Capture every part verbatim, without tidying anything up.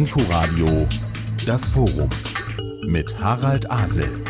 Inforadio Das Forum mit Harald Asel.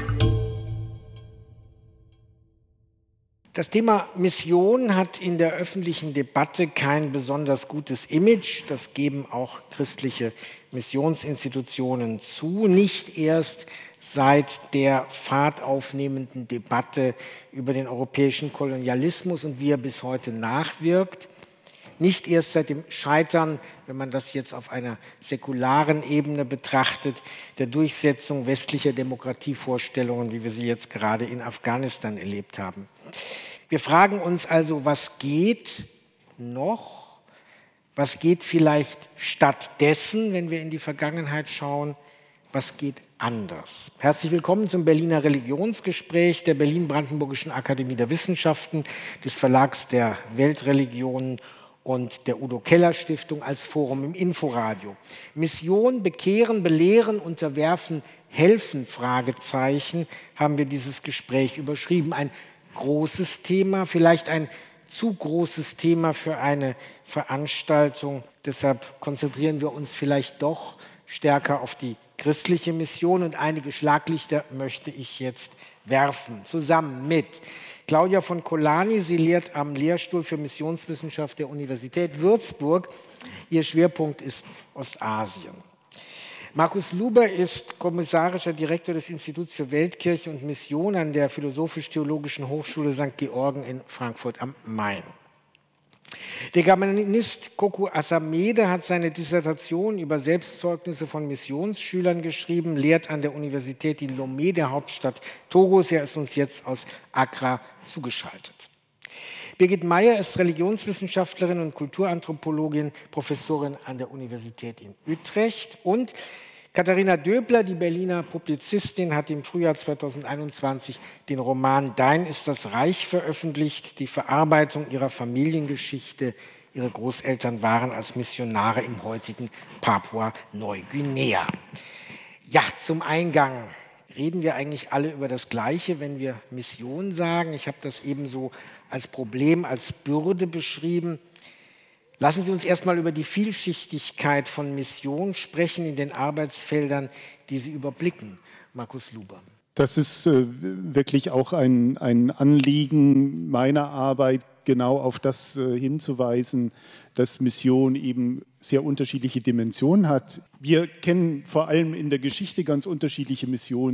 Das Thema Mission hat in der öffentlichen Debatte kein besonders gutes Image. Das geben auch christliche Missionsinstitutionen zu. Nicht erst seit der fahrtaufnehmenden Debatte über den europäischen Kolonialismus und wie er bis heute nachwirkt. Nicht erst seit dem Scheitern, wenn man das jetzt auf einer säkularen Ebene betrachtet, der Durchsetzung westlicher Demokratievorstellungen, wie wir sie jetzt gerade in Afghanistan erlebt haben. Wir fragen uns also, was geht noch? Was geht vielleicht stattdessen, wenn wir in die Vergangenheit schauen? Was geht anders? Herzlich willkommen zum Berliner Religionsgespräch der Berlin-Brandenburgischen Akademie der Wissenschaften, des Verlags der Weltreligionen und der Udo-Keller-Stiftung als Forum im Inforadio. Mission, bekehren, belehren, unterwerfen, helfen, Fragezeichen, haben wir dieses Gespräch überschrieben. Ein großes Thema, vielleicht ein zu großes Thema für eine Veranstaltung. Deshalb konzentrieren wir uns vielleicht doch stärker auf die christliche Mission und einige Schlaglichter möchte ich jetzt werfen, zusammen mit Claudia von Colani. Sie lehrt am Lehrstuhl für Missionswissenschaft der Universität Würzburg. Ihr Schwerpunkt ist Ostasien. Markus Luber ist kommissarischer Direktor des Instituts für Weltkirche und Mission an der Philosophisch-Theologischen Hochschule Sankt Georgen in Frankfurt am Main. Der Germanist Koku Asamede hat seine Dissertation über Selbstzeugnisse von Missionsschülern geschrieben, lehrt an der Universität in Lomé, der Hauptstadt Togos. Er ist uns jetzt aus Accra zugeschaltet. Birgit Meyer ist Religionswissenschaftlerin und Kulturanthropologin, Professorin an der Universität in Utrecht. Und Katharina Döbler, die Berliner Publizistin, hat im Frühjahr zweitausendeinundzwanzig den Roman Dein ist das Reich veröffentlicht, die Verarbeitung ihrer Familiengeschichte. Ihre Großeltern waren als Missionare im heutigen Papua-Neuguinea. Ja, zum Eingang. Reden wir eigentlich alle über das Gleiche, wenn wir Mission sagen? Ich habe das eben so als Problem, als Bürde beschrieben. Lassen Sie uns erstmal über die Vielschichtigkeit von Mission sprechen in den Arbeitsfeldern, die Sie überblicken. Markus Luber. Das ist äh, wirklich auch ein, ein Anliegen meiner Arbeit, genau auf das äh, hinzuweisen, dass Mission eben sehr unterschiedliche Dimensionen hat. Wir kennen vor allem in der Geschichte ganz unterschiedliche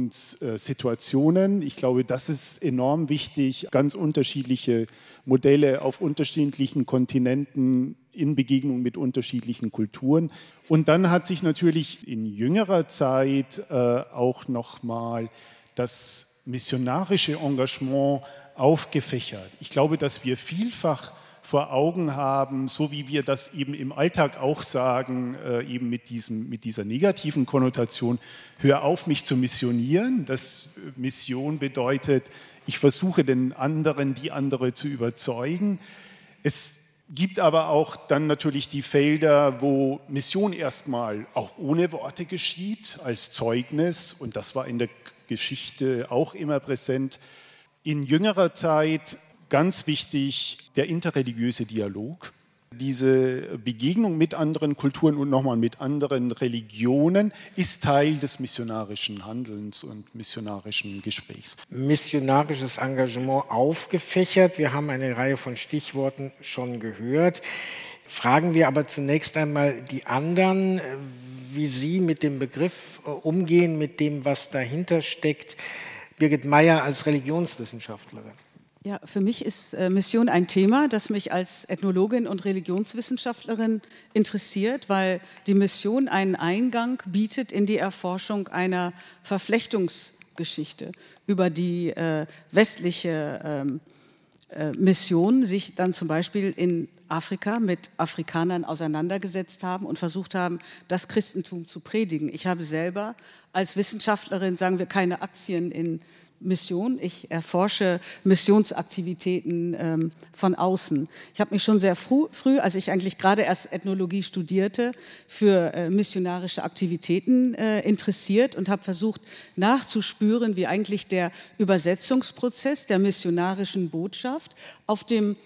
Missionssituationen. Ich glaube, das ist enorm wichtig, ganz unterschiedliche Modelle auf unterschiedlichen Kontinenten in Begegnung mit unterschiedlichen Kulturen. Und dann hat sich natürlich in jüngerer Zeit äh, auch nochmal das missionarische Engagement aufgefächert. Ich glaube, dass wir vielfach vor Augen haben, so wie wir das eben im Alltag auch sagen, äh, eben mit, diesem, mit dieser negativen Konnotation, hör auf, mich zu missionieren. Das Mission bedeutet, ich versuche den anderen, die andere zu überzeugen. Es gibt aber auch dann natürlich die Felder, wo Mission erstmal auch ohne Worte geschieht, als Zeugnis, und das war in der Geschichte auch immer präsent. In jüngerer Zeit ganz wichtig der interreligiöse Dialog, diese Begegnung mit anderen Kulturen und nochmal mit anderen Religionen ist Teil des missionarischen Handelns und missionarischen Gesprächs. Missionarisches Engagement aufgefächert. Wir haben eine Reihe von Stichworten schon gehört. Fragen wir aber zunächst einmal die anderen, wie sie mit dem Begriff umgehen, mit dem, was dahinter steckt. Birgit Meyer als Religionswissenschaftlerin. Ja, für mich ist äh, Mission ein Thema, das mich als Ethnologin und Religionswissenschaftlerin interessiert, weil die Mission einen Eingang bietet in die Erforschung einer Verflechtungsgeschichte, über die äh, westliche ähm, äh, Missionen sich dann zum Beispiel in Afrika mit Afrikanern auseinandergesetzt haben und versucht haben, das Christentum zu predigen. Ich habe selber als Wissenschaftlerin, sagen wir, keine Aktien in Mission. Ich erforsche Missionsaktivitäten ähm, von außen. Ich habe mich schon sehr früh, früh, als ich eigentlich gerade erst Ethnologie studierte, für äh, missionarische Aktivitäten äh, interessiert und habe versucht nachzuspüren, wie eigentlich der Übersetzungsprozess der missionarischen Botschaft auf dem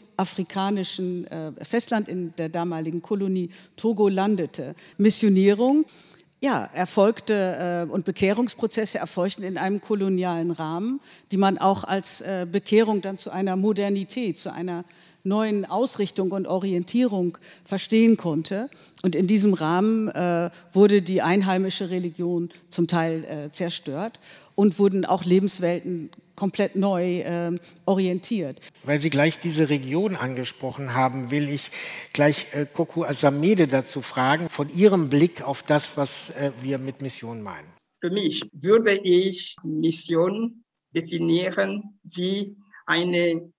afrikanischen äh, Festland in der damaligen Kolonie Togo landete. Missionierung ja, erfolgte äh, und Bekehrungsprozesse erfolgten in einem kolonialen Rahmen, die man auch als äh, Bekehrung dann zu einer Modernität, zu einer neuen Ausrichtung und Orientierung verstehen konnte. Und in diesem Rahmen äh, wurde die einheimische Religion zum Teil äh, zerstört und wurden auch Lebenswelten komplett neu äh, orientiert. Weil Sie gleich diese Region angesprochen haben, will ich gleich äh, Kokou Asamede dazu fragen, von Ihrem Blick auf das, was äh, wir mit Mission meinen. Für mich würde ich Mission definieren wie eine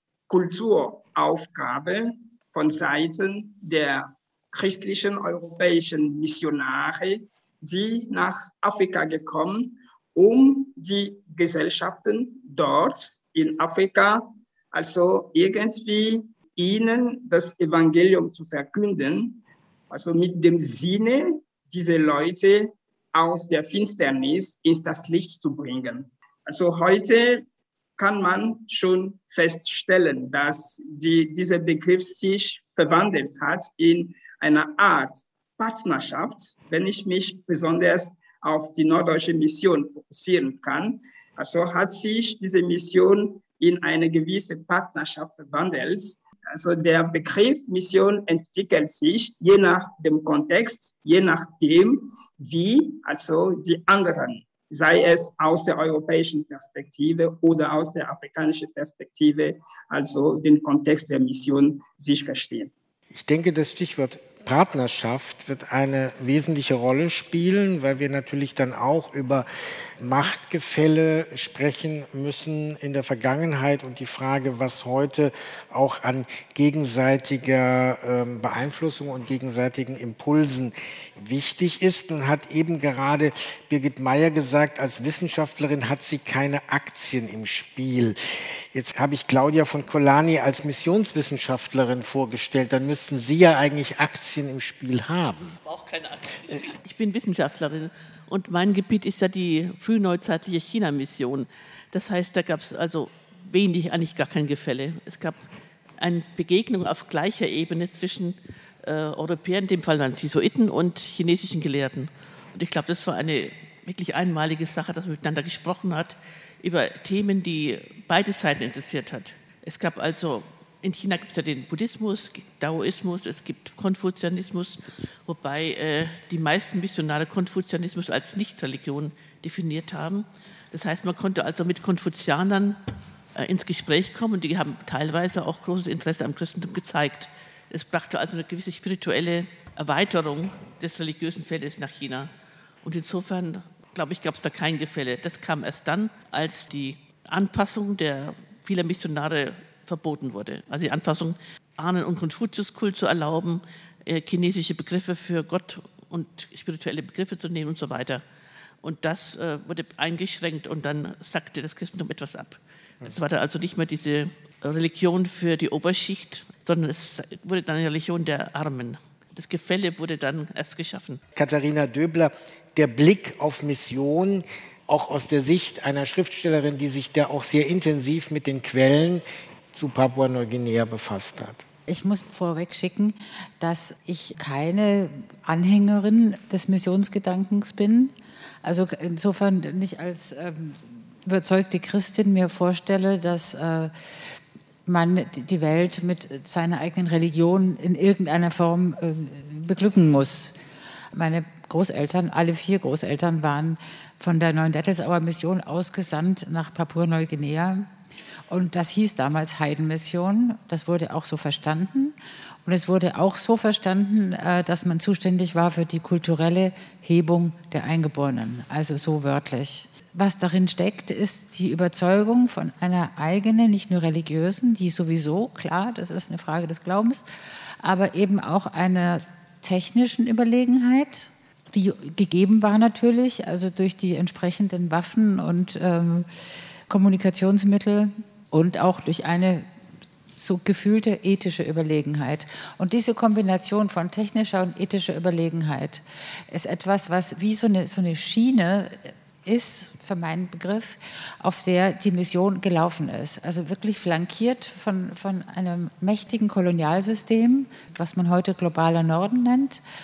Kulturaufgabe von Seiten der christlichen europäischen Missionare, die nach Afrika gekommen, um die Gesellschaften dort in Afrika, also irgendwie ihnen das Evangelium zu verkünden, also mit dem Sinne, diese Leute aus der Finsternis ins das Licht zu bringen. Also heute kann man schon feststellen, dass die, dieser Begriff sich verwandelt hat in eine Art Partnerschaft, wenn ich mich besonders auf die norddeutsche Mission fokussieren kann. Also hat sich diese Mission in eine gewisse Partnerschaft verwandelt. Also der Begriff Mission entwickelt sich je nach dem Kontext, je nachdem, wie also die anderen, sei es aus der europäischen Perspektive oder aus der afrikanischen Perspektive, also den Kontext der Mission sich verstehen. Ich denke, das Stichwort Partnerschaft wird eine wesentliche Rolle spielen, weil wir natürlich dann auch über Machtgefälle sprechen müssen in der Vergangenheit und die Frage, was heute auch an gegenseitiger äh, Beeinflussung und gegenseitigen Impulsen wichtig ist. Nun hat eben gerade Birgit Meyer gesagt, als Wissenschaftlerin hat sie keine Aktien im Spiel. Jetzt habe ich Claudia von Colani als Missionswissenschaftlerin vorgestellt. Dann müssten Sie ja eigentlich Aktien im Spiel haben. Ich brauche keine Aktien. Ich bin Wissenschaftlerin und mein Gebiet ist ja die frühneuzeitliche China-Mission. Das heißt, da gab es also wenig, eigentlich gar kein Gefälle. Es gab eine Begegnung auf gleicher Ebene zwischen äh, Europäern, in dem Fall waren es Jesuiten, und chinesischen Gelehrten. Und ich glaube, das war eine wirklich einmalige Sache, dass man miteinander gesprochen hat über Themen, die beide Seiten interessiert hat. Es gab also, in China gibt es ja den Buddhismus, es gibt Daoismus, es gibt Konfuzianismus, wobei äh, die meisten Missionare Konfuzianismus als Nichtreligion definiert haben. Das heißt, man konnte also mit Konfuzianern äh, ins Gespräch kommen und die haben teilweise auch großes Interesse am Christentum gezeigt. Es brachte also eine gewisse spirituelle Erweiterung des religiösen Feldes nach China. Und insofern, glaube ich, gab es da kein Gefälle. Das kam erst dann, als die Anpassung der vieler Missionare verboten wurde. Also die Anpassung, Ahnen- und Konfuziuskult zu erlauben, äh, chinesische Begriffe für Gott und spirituelle Begriffe zu nehmen und so weiter. Und das äh, wurde eingeschränkt und dann sackte das Christentum etwas ab. Es war dann also nicht mehr diese Religion für die Oberschicht, sondern es wurde dann eine Religion der Armen. Das Gefälle wurde dann erst geschaffen. Katharina Döbler, der Blick auf Mission, auch aus der Sicht einer Schriftstellerin, die sich da auch sehr intensiv mit den Quellen zu Papua-Neuguinea befasst hat. Ich muss vorweg schicken, dass ich keine Anhängerin des Missionsgedankens bin. Also insofern nicht als ähm, überzeugte Christin mir vorstelle, dass äh, man die Welt mit seiner eigenen Religion in irgendeiner Form äh, beglücken muss. Meine Großeltern, alle vier Großeltern, waren von der Neuendettelsauer Mission ausgesandt nach Papua-Neuguinea. Und das hieß damals Heidenmission. Das wurde auch so verstanden. Und es wurde auch so verstanden, dass man zuständig war für die kulturelle Hebung der Eingeborenen. Also so wörtlich. Was darin steckt, ist die Überzeugung von einer eigenen, nicht nur religiösen, die sowieso, klar, das ist eine Frage des Glaubens, aber eben auch einer technischen Überlegenheit, die gegeben war natürlich, also durch die entsprechenden Waffen und ähm, Kommunikationsmittel und auch durch eine so gefühlte ethische Überlegenheit. Und diese Kombination von technischer und ethischer Überlegenheit ist etwas, was wie so eine, so eine Schiene ist, für meinen Begriff, auf der die Mission gelaufen ist. Also wirklich flankiert von, von einem mächtigen Kolonialsystem, was man heute globaler Norden nennt,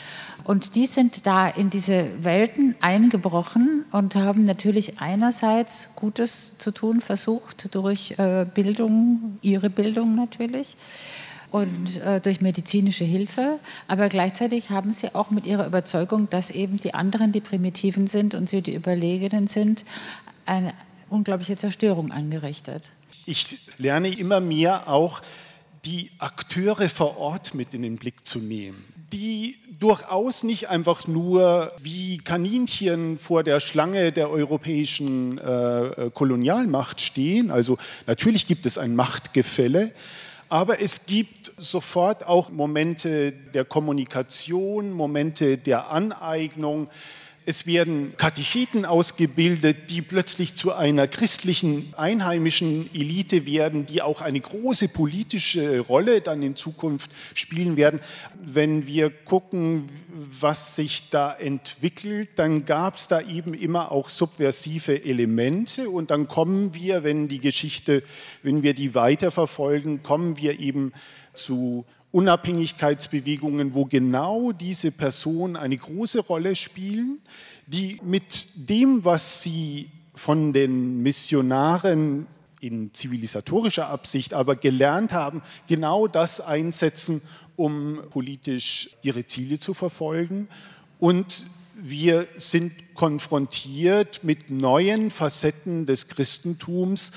Und die sind da in diese Welten eingebrochen und haben natürlich einerseits Gutes zu tun versucht durch äh, Bildung, ihre Bildung natürlich, und äh, durch medizinische Hilfe, aber gleichzeitig haben sie auch mit ihrer Überzeugung, dass eben die anderen die Primitiven sind und sie die Überlegenen sind, eine unglaubliche Zerstörung angerichtet. Ich lerne immer mehr auch, die Akteure vor Ort mit in den Blick zu nehmen, die durchaus nicht einfach nur wie Kaninchen vor der Schlange der europäischen äh, Kolonialmacht stehen. Also natürlich gibt es ein Machtgefälle, aber es gibt sofort auch Momente der Kommunikation, Momente der Aneignung. Es werden Katecheten ausgebildet, die plötzlich zu einer christlichen einheimischen Elite werden, die auch eine große politische Rolle dann in Zukunft spielen werden. Wenn wir gucken, was sich da entwickelt, dann gab es da eben immer auch subversive Elemente und dann kommen wir, wenn die Geschichte, wenn wir die weiterverfolgen, kommen wir eben zu Unabhängigkeitsbewegungen, wo genau diese Personen eine große Rolle spielen, die mit dem, was sie von den Missionaren in zivilisatorischer Absicht aber gelernt haben, genau das einsetzen, um politisch ihre Ziele zu verfolgen. Und wir sind konfrontiert mit neuen Facetten des Christentums,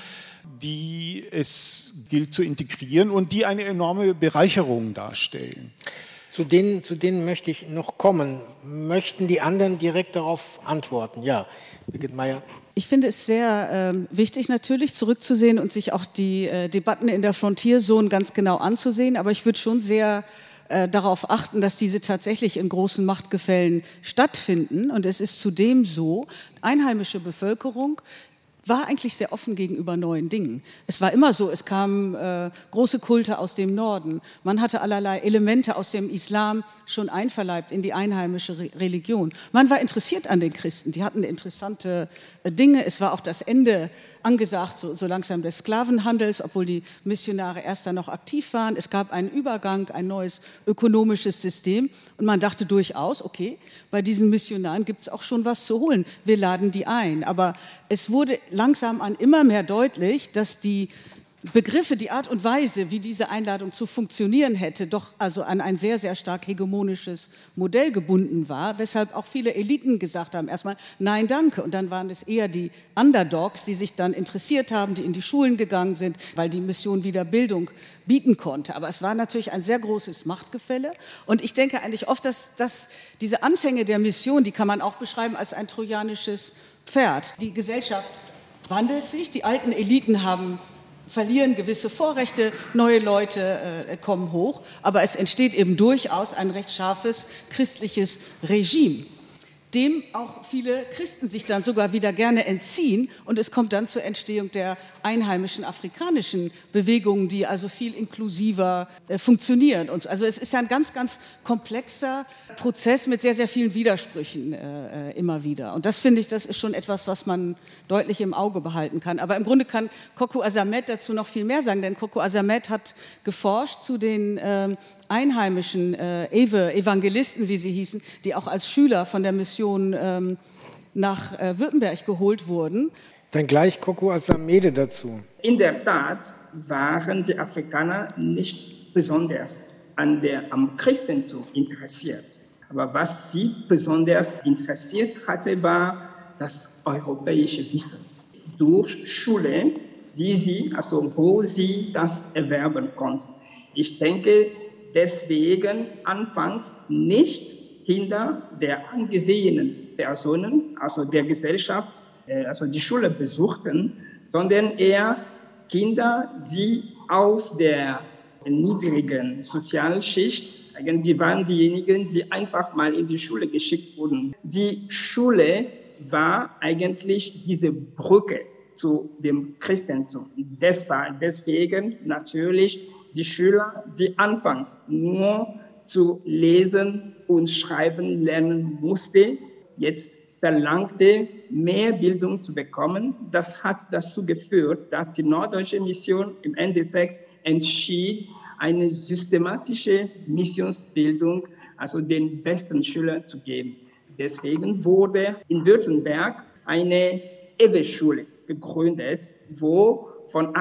die es gilt zu integrieren und die eine enorme Bereicherung darstellen. Zu denen, zu denen möchte ich noch kommen. Möchten die anderen direkt darauf antworten? Ja, Birgit Meyer. Ich finde es sehr äh, wichtig, natürlich zurückzusehen und sich auch die äh, Debatten in der Frontier Zone ganz genau anzusehen. Aber ich würde schon sehr äh, darauf achten, dass diese tatsächlich in großen Machtgefällen stattfinden. Und es ist zudem so, einheimische Bevölkerung war eigentlich sehr offen gegenüber neuen Dingen. Es war immer so, es kamen äh, große Kulte aus dem Norden. Man hatte allerlei Elemente aus dem Islam schon einverleibt in die einheimische Re- Religion. Man war interessiert an den Christen, die hatten interessante äh, Dinge. Es war auch das Ende angesagt, so, so langsam des Sklavenhandels, obwohl die Missionare erst dann noch aktiv waren. Es gab einen Übergang, ein neues ökonomisches System und man dachte durchaus, okay, bei diesen Missionaren gibt es auch schon was zu holen. Wir laden die ein. Aber es wurde langsam an immer mehr deutlich, dass die Begriffe, die Art und Weise, wie diese Einladung zu funktionieren hätte, doch also an ein sehr, sehr stark hegemonisches Modell gebunden war, weshalb auch viele Eliten gesagt haben, erstmal nein, danke. Und dann waren es eher die Underdogs, die sich dann interessiert haben, die in die Schulen gegangen sind, weil die Mission wieder Bildung bieten konnte. Aber es war natürlich ein sehr großes Machtgefälle. Und ich denke eigentlich oft, dass, dass diese Anfänge der Mission, die kann man auch beschreiben als ein trojanisches Pferd. Die Gesellschaft wandelt sich, die alten Eliten haben verlieren gewisse Vorrechte, neue Leute äh, kommen hoch, aber es entsteht eben durchaus ein recht scharfes christliches Regime, dem auch viele Christen sich dann sogar wieder gerne entziehen und es kommt dann zur Entstehung der einheimischen afrikanischen Bewegungen, die also viel inklusiver äh, funktionieren. Und so. Also es ist ja ein ganz, ganz komplexer Prozess mit sehr, sehr vielen Widersprüchen äh, immer wieder. Und das finde ich, das ist schon etwas, was man deutlich im Auge behalten kann. Aber im Grunde kann Kokou Asamed dazu noch viel mehr sagen, denn Kokou Asamed hat geforscht zu den äh, einheimischen äh, Ewe, Evangelisten, wie sie hießen, die auch als Schüler von der Mission ähm, nach äh, Württemberg geholt wurden. Dann gleich Kokou Asamed dazu. In der Tat waren die Afrikaner nicht besonders an der, am Christentum interessiert. Aber was sie besonders interessiert hatte, war das europäische Wissen. Durch Schule, die sie, also wo sie das erwerben konnten. Ich denke, deswegen anfangs nicht hinter der angesehenen Personen, also der Gesellschaft, also die Schule besuchten, sondern eher Kinder, die aus der niedrigen Sozialschicht, die waren diejenigen, die einfach mal in die Schule geschickt wurden. Die Schule war eigentlich diese Brücke zu dem Christentum. Das war deswegen natürlich die Schüler, die anfangs nur zu lesen und schreiben lernen mussten, jetzt verlangte, mehr Bildung zu bekommen. Das hat dazu geführt, dass die Norddeutsche Mission im Endeffekt entschied, eine systematische Missionsbildung also den besten Schülern zu geben. Deswegen wurde in Württemberg eine E W E-Schule gegründet, wo von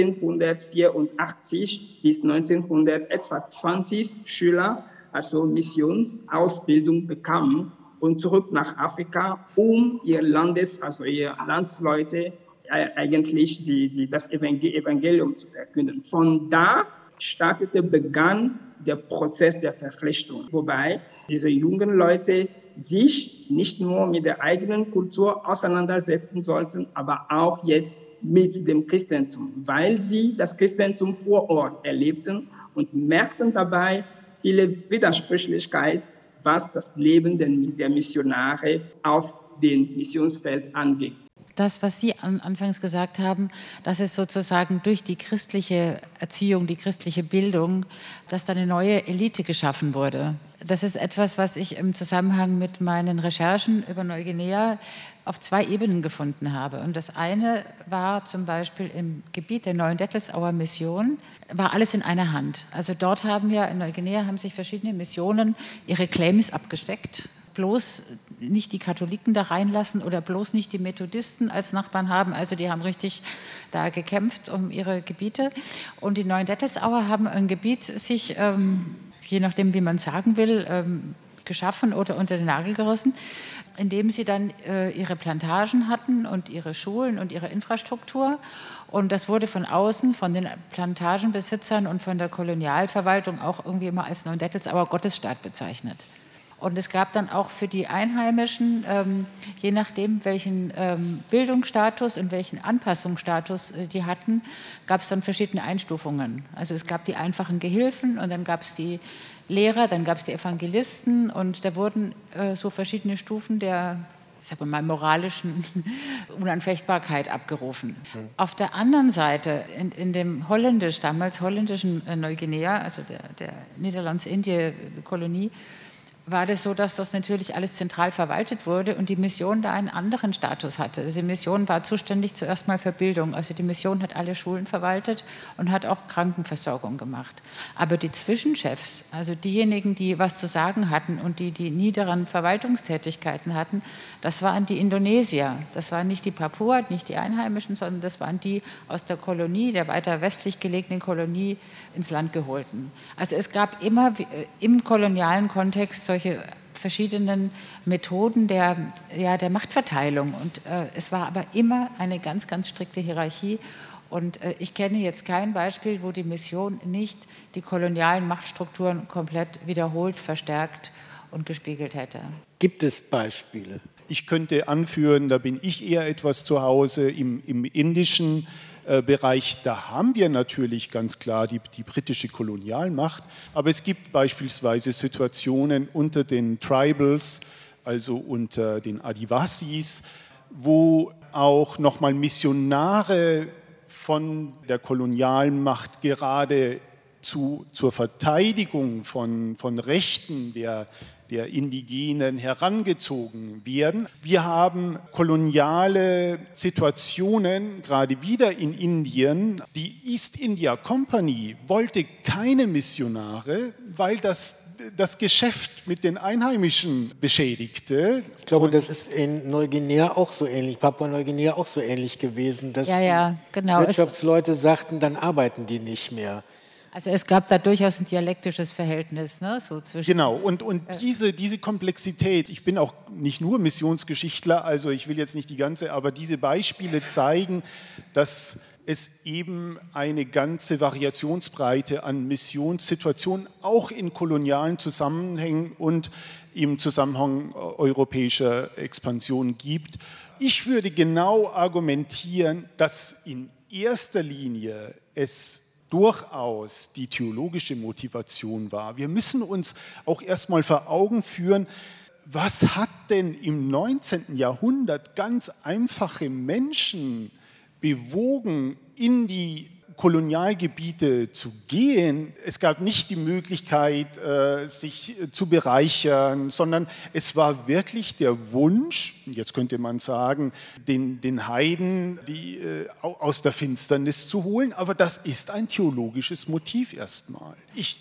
achtzehnhundertvierundachtzig bis neunzehnhundert etwa zwanzig Schüler also Missionsausbildung bekamen und zurück nach Afrika, um ihr Landes, also ihr Landsleute äh, eigentlich die, die, das Evangelium zu verkünden. Von da startete, begann der Prozess der Verpflichtung, wobei diese jungen Leute sich nicht nur mit der eigenen Kultur auseinandersetzen sollten, aber auch jetzt mit dem Christentum, weil sie das Christentum vor Ort erlebten und merkten dabei viele Widersprüchlichkeit, was das Leben der Missionare auf dem Missionsfeld angeht. Das, was Sie anfangs gesagt haben, dass es sozusagen durch die christliche Erziehung, die christliche Bildung, dass da eine neue Elite geschaffen wurde. Das ist etwas, was ich im Zusammenhang mit meinen Recherchen über Neuguinea auf zwei Ebenen gefunden habe. Und das eine war zum Beispiel im Gebiet der Neuen Dettelsauer Mission, war alles in einer Hand. Also dort haben ja in Neuguinea haben sich verschiedene Missionen ihre Claims abgesteckt. Bloß nicht die Katholiken da reinlassen oder bloß nicht die Methodisten als Nachbarn haben. Also die haben richtig da gekämpft um ihre Gebiete. Und die Neuen Dettelsauer haben ein Gebiet sich, ähm, je nachdem wie man sagen will, ähm, geschaffen oder unter den Nagel gerissen, indem sie dann äh, ihre Plantagen hatten und ihre Schulen und ihre Infrastruktur. Und das wurde von außen, von den Plantagenbesitzern und von der Kolonialverwaltung auch irgendwie immer als Neuen Dettelsauer Gottesstaat bezeichnet. Und es gab dann auch für die Einheimischen, ähm, je nachdem, welchen ähm, Bildungsstatus und welchen Anpassungsstatus äh, die hatten, gab es dann verschiedene Einstufungen. Also es gab die einfachen Gehilfen und dann gab es die Lehrer, dann gab es die Evangelisten und da wurden äh, so verschiedene Stufen der, ich sag mal, moralischen Unanfechtbarkeit abgerufen. Mhm. Auf der anderen Seite, in, in dem holländisch, damals holländischen äh, Neuguinea, also der, der Niederlands-Indien-Kolonie, war das so, dass das natürlich alles zentral verwaltet wurde und die Mission da einen anderen Status hatte. Also die Mission war zuständig zuerst mal für Bildung. Also die Mission hat alle Schulen verwaltet und hat auch Krankenversorgung gemacht. Aber die Zwischenchefs, also diejenigen, die was zu sagen hatten und die die niederen Verwaltungstätigkeiten hatten, das waren die Indonesier. Das waren nicht die Papua, nicht die Einheimischen, sondern das waren die aus der Kolonie, der weiter westlich gelegenen Kolonie ins Land geholten. Also es gab immer im kolonialen Kontext solche verschiedenen Methoden der, ja, der Machtverteilung. Und äh, es war aber immer eine ganz, ganz strikte Hierarchie. Und äh, ich kenne jetzt kein Beispiel, wo die Mission nicht die kolonialen Machtstrukturen komplett wiederholt, verstärkt und gespiegelt hätte. Gibt es Beispiele? Ich könnte anführen, da bin ich eher etwas zu Hause im, im indischen äh, Bereich. Da haben wir natürlich ganz klar die, die britische Kolonialmacht, aber es gibt beispielsweise Situationen unter den Tribals, also unter den Adivasis, wo auch nochmal Missionare von der Kolonialmacht gerade zu, zur Verteidigung von, von Rechten der der Indigenen herangezogen werden. Wir haben koloniale Situationen, gerade wieder in Indien. Die East India Company wollte keine Missionare, weil das das Geschäft mit den Einheimischen beschädigte. Ich glaube, das ist in Neuguinea auch so ähnlich, Papua-Neuguinea auch so ähnlich gewesen, dass ja, ja, genau. Wirtschaftsleute sagten, dann arbeiten die nicht mehr. Also es gab da durchaus ein dialektisches Verhältnis, ne? So zwischen genau, und, und diese, diese Komplexität, ich bin auch nicht nur Missionsgeschichtler, also ich will jetzt nicht die ganze, aber diese Beispiele zeigen, dass es eben eine ganze Variationsbreite an Missionssituationen auch in kolonialen Zusammenhängen und im Zusammenhang europäischer Expansion gibt. Ich würde genau argumentieren, dass in erster Linie es durchaus die theologische Motivation war. Wir müssen uns auch erstmal vor Augen führen, was hat denn im neunzehnten Jahrhundert ganz einfache Menschen bewogen, in die Kolonialgebiete zu gehen. Es gab nicht die Möglichkeit, sich zu bereichern, sondern es war wirklich der Wunsch, jetzt könnte man sagen, den, den Heiden die, aus der Finsternis zu holen, aber das ist ein theologisches Motiv erstmal. Ich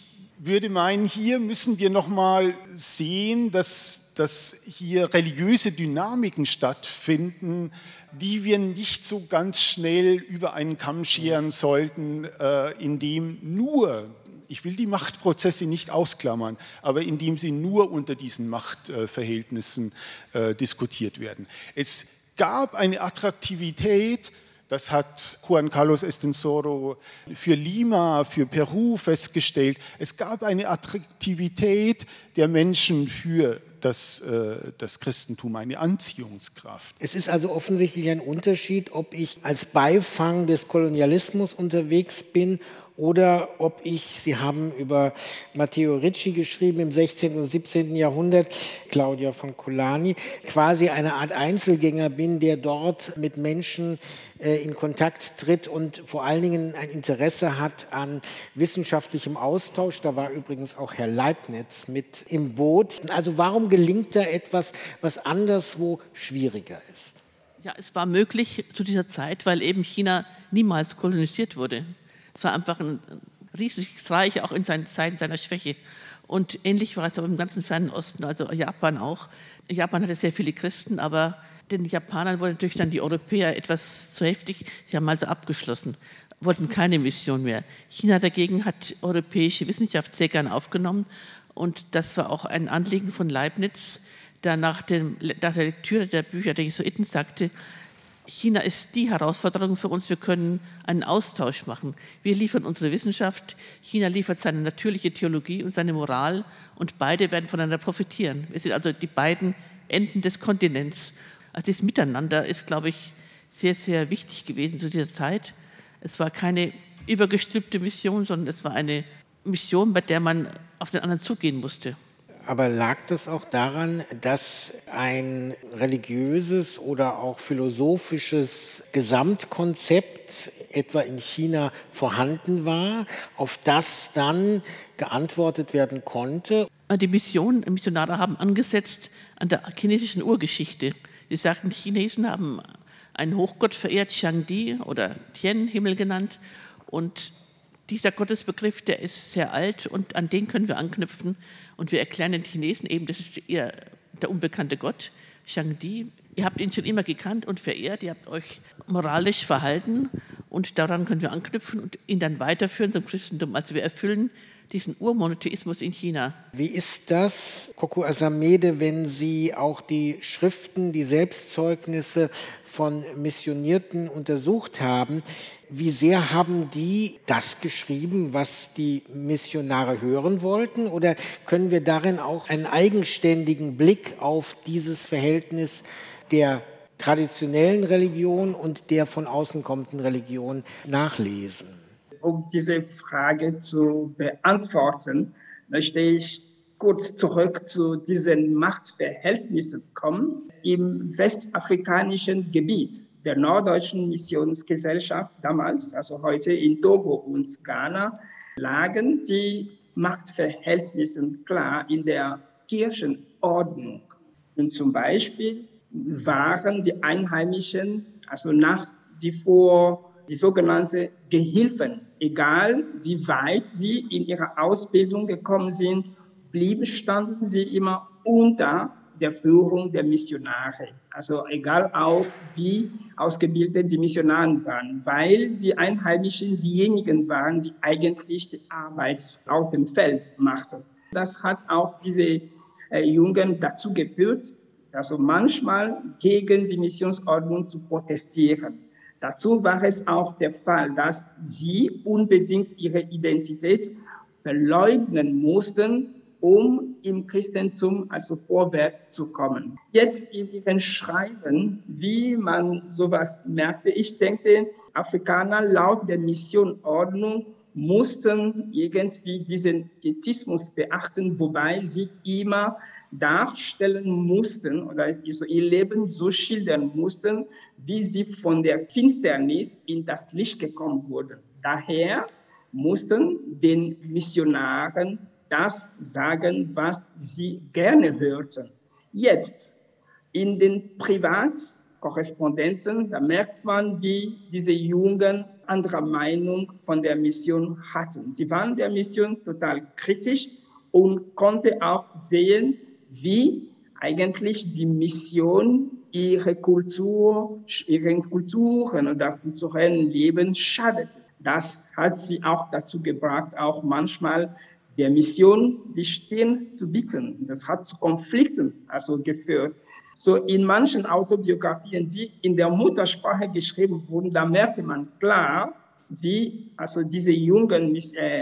würde meinen, hier müssen wir nochmal sehen, dass, dass hier religiöse Dynamiken stattfinden, die wir nicht so ganz schnell über einen Kamm scheren sollten, äh, indem nur, ich will die Machtprozesse nicht ausklammern, aber indem sie nur unter diesen Machtverhältnissen äh, diskutiert werden. Es gab eine Attraktivität, das hat Juan Carlos Estenssoro für Lima, für Peru festgestellt. Es gab eine Attraktivität der Menschen für das, äh, das Christentum, eine Anziehungskraft. Es ist also offensichtlich ein Unterschied, ob ich als Beifang des Kolonialismus unterwegs bin oder ob ich, Sie haben über Matteo Ricci geschrieben im sechzehnten und siebzehnten Jahrhundert, Claudia von Colani, quasi eine Art Einzelgänger bin, der dort mit Menschen äh, in Kontakt tritt und vor allen Dingen ein Interesse hat an wissenschaftlichem Austausch. Da war übrigens auch Herr Leibniz mit im Boot. Also warum gelingt da etwas, was anderswo schwieriger ist? Ja, es war möglich zu dieser Zeit, weil eben China niemals kolonisiert wurde. Es war einfach ein riesiges Reich, auch in seinen Zeiten seiner Schwäche. Und ähnlich war es aber im ganzen Fernen Osten, also Japan auch. Japan hatte sehr viele Christen, aber den Japanern wurde natürlich dann die Europäer etwas zu heftig. Sie haben also abgeschlossen, wollten keine Mission mehr. China dagegen hat europäische Wissenschaft sehr gern aufgenommen. Und das war auch ein Anliegen von Leibniz, der nach, dem, nach der Lektüre der Bücher der Jesuiten sagte, China ist die Herausforderung für uns, wir können einen Austausch machen. Wir liefern unsere Wissenschaft, China liefert seine natürliche Theologie und seine Moral und beide werden voneinander profitieren. Wir sind also die beiden Enden des Kontinents. Also dieses Miteinander ist, glaube ich, sehr, sehr wichtig gewesen zu dieser Zeit. Es war keine übergestülpte Mission, sondern es war eine Mission, bei der man auf den anderen zugehen musste. Aber lag das auch daran, dass ein religiöses oder auch philosophisches Gesamtkonzept etwa in China vorhanden war, auf das dann geantwortet werden konnte? Die Mission, Missionare haben angesetzt an der chinesischen Urgeschichte. Sie sagten, die Chinesen haben einen Hochgott verehrt, Shangdi oder Tian-Himmel genannt, und dieser Gottesbegriff, der ist sehr alt und an den können wir anknüpfen. Und wir erklären den Chinesen eben, das ist ihr, der unbekannte Gott, Shangdi. Ihr habt ihn schon immer gekannt und verehrt, ihr habt euch moralisch verhalten und daran können wir anknüpfen und ihn dann weiterführen zum Christentum. Also wir erfüllen diesen Urmonotheismus in China. Wie ist das, Koku Asamede, wenn Sie auch die Schriften, die Selbstzeugnisse von Missionierten untersucht haben? Wie sehr haben die das geschrieben, was die Missionare hören wollten? Oder können wir darin auch einen eigenständigen Blick auf dieses Verhältnis der traditionellen Religion und der von außen kommenden Religion nachlesen? Um diese Frage zu beantworten, möchte ich kurz zurück zu diesen Machtverhältnissen kommen. Im westafrikanischen Gebiet der Norddeutschen Missionsgesellschaft damals, also heute in Togo und Ghana, lagen die Machtverhältnisse klar in der Kirchenordnung. Und zum Beispiel waren die Einheimischen also nach wie vor die sogenannten Gehilfen, egal wie weit sie in ihrer Ausbildung gekommen sind, blieben, standen sie immer unter der Führung der Missionare. Also egal auch, wie ausgebildet die Missionare waren, weil die Einheimischen diejenigen waren, die eigentlich die Arbeit auf dem Feld machten. Das hat auch diese äh, Jungen dazu geführt, also manchmal gegen die Missionsordnung zu protestieren. Dazu war es auch der Fall, dass sie unbedingt ihre Identität verleugnen mussten, um im Christentum also vorwärts zu kommen. Jetzt in Ihren Schreiben, wie man sowas merkte, ich denke, Afrikaner laut der Missionordnung mussten irgendwie diesen Ethismus beachten, wobei sie immer darstellen mussten oder so ihr Leben so schildern mussten, wie sie von der Finsternis in das Licht gekommen wurden. Daher mussten den Missionaren das sagen, was sie gerne hörten. Jetzt in den Privatkorrespondenzen, da merkt man, wie diese Jungen andere Meinung von der Mission hatten. Sie waren der Mission total kritisch und konnten auch sehen, wie eigentlich die Mission ihre Kultur, ihren Kulturen oder kulturellen Leben schadet. Das hat sie auch dazu gebracht, auch manchmal der Mission die Stirn zu bieten. Das hat zu Konflikten also geführt. So in manchen Autobiografien, die in der Muttersprache geschrieben wurden, da merkte man klar, wie also diese jungen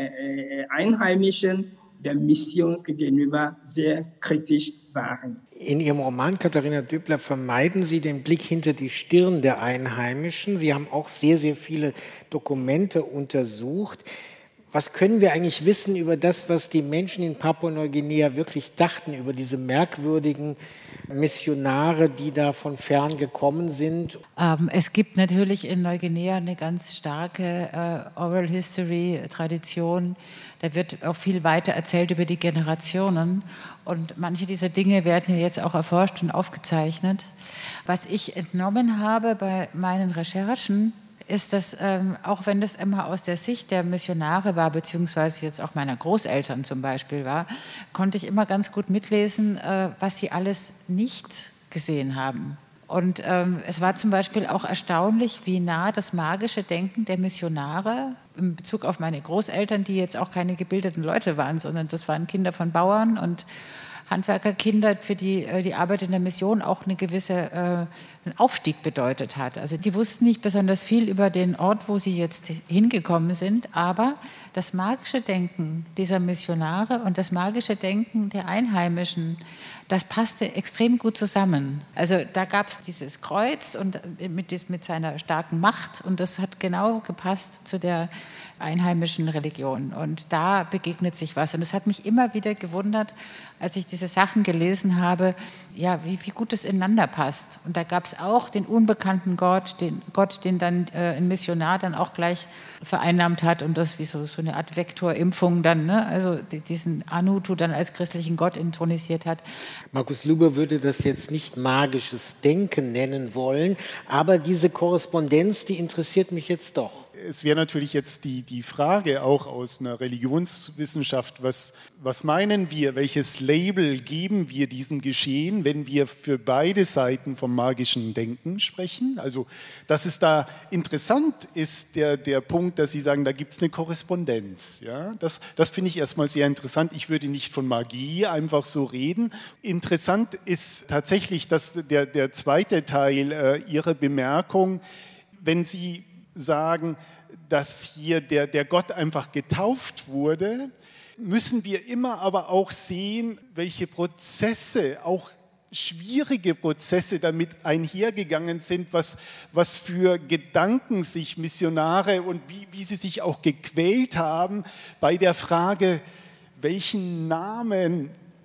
äh, Einheimischen der Mission gegenüber sehr kritisch waren. In Ihrem Roman, Katharina Döbler, vermeiden Sie den Blick hinter die Stirn der Einheimischen. Sie haben auch sehr, sehr viele Dokumente untersucht. Was können wir eigentlich wissen über das, was die Menschen in Papua-Neuguinea wirklich dachten, über diese merkwürdigen Missionare, die da von fern gekommen sind? Ähm, es gibt natürlich in Neuguinea eine ganz starke äh, Oral History-Tradition. Da wird auch viel weiter erzählt über die Generationen. Und manche dieser Dinge werden ja jetzt auch erforscht und aufgezeichnet. Was ich entnommen habe bei meinen Recherchen, ist, dass ähm, auch wenn das immer aus der Sicht der Missionare war, beziehungsweise jetzt auch meiner Großeltern zum Beispiel war, konnte ich immer ganz gut mitlesen, äh, was sie alles nicht gesehen haben. Und ähm, es war zum Beispiel auch erstaunlich, wie nah das magische Denken der Missionare in Bezug auf meine Großeltern, die jetzt auch keine gebildeten Leute waren, sondern das waren Kinder von Bauern und Handwerkerkinder, für die die Arbeit in der Mission auch eine gewisse äh, einen Aufstieg bedeutet hat. Also die wussten nicht besonders viel über den Ort, wo sie jetzt hingekommen sind, aber das magische Denken dieser Missionare und das magische Denken der Einheimischen, das passte extrem gut zusammen. Also da gab es dieses Kreuz und mit, mit seiner starken Macht und das hat genau gepasst zu der einheimischen Religion. Und da begegnet sich was. Und es hat mich immer wieder gewundert, als ich diese Sachen gelesen habe, ja, wie, wie gut es ineinander passt. Und da gab es auch den unbekannten Gott, den Gott, den dann äh, ein Missionar dann auch gleich vereinnahmt hat und das wie so, so eine Art Vektorimpfung dann, ne? Also die, diesen Anutu dann als christlichen Gott intronisiert hat. Markus Luber würde das jetzt nicht magisches Denken nennen wollen, aber diese Korrespondenz, die interessiert mich jetzt doch. Es wäre natürlich jetzt die, die Frage auch aus einer Religionswissenschaft, was, was meinen wir, welches Label geben wir diesem Geschehen, wenn wir für beide Seiten vom magischen Denken sprechen? Also, dass es da interessant ist, der, der Punkt, dass Sie sagen, da gibt es eine Korrespondenz. Ja? Das, das finde ich erstmal sehr interessant. Ich würde nicht von Magie einfach so reden. Interessant ist tatsächlich, dass der, der zweite Teil äh, Ihrer Bemerkung, wenn Sie sagen, dass hier der, der Gott einfach getauft wurde, müssen wir immer aber auch sehen, welche Prozesse, auch schwierige Prozesse damit einhergegangen sind, was, was für Gedanken sich Missionare und wie, wie sie sich auch gequält haben bei der Frage, welchen Namen,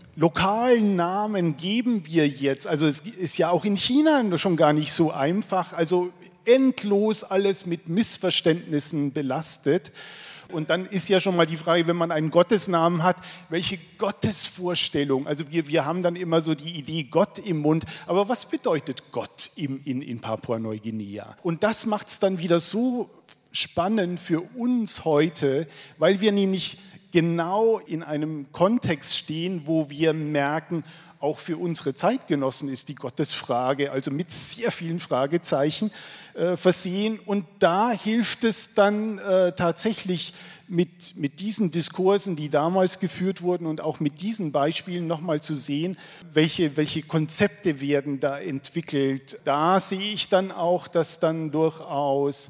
lokalen Namen geben wir jetzt. Also es ist ja auch in China schon gar nicht so einfach, also endlos alles mit Missverständnissen belastet. Und dann ist ja schon mal die Frage, wenn man einen Gottesnamen hat, welche Gottesvorstellung? Also wir, wir haben dann immer so die Idee Gott im Mund, aber was bedeutet Gott im, in, in Papua-Neuguinea? Und das macht es dann wieder so spannend für uns heute, weil wir nämlich genau in einem Kontext stehen, wo wir merken, auch für unsere Zeitgenossen ist die Gottesfrage, also mit sehr vielen Fragezeichen äh, versehen. Und da hilft es dann äh, tatsächlich mit, mit diesen Diskursen, die damals geführt wurden und auch mit diesen Beispielen nochmal zu sehen, welche, welche Konzepte werden da entwickelt. Da sehe ich dann auch, dass dann durchaus